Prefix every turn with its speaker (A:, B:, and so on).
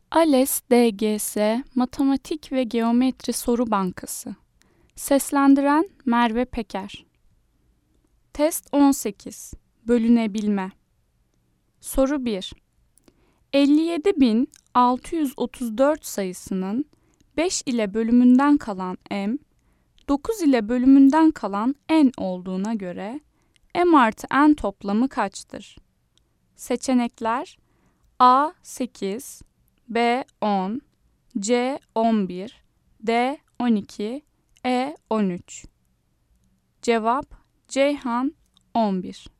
A: ALES DGS Matematik ve Geometri Soru Bankası. Seslendiren Merve Peker. Test 18. Bölünebilme. Soru 1. 57.634 sayısının 5 ile bölümünden kalan m, 9 ile bölümünden kalan n olduğuna göre m artı n toplamı kaçtır? Seçenekler A 8, B 10, C 11, D 12, E 13. Cevap Ceyhan 11.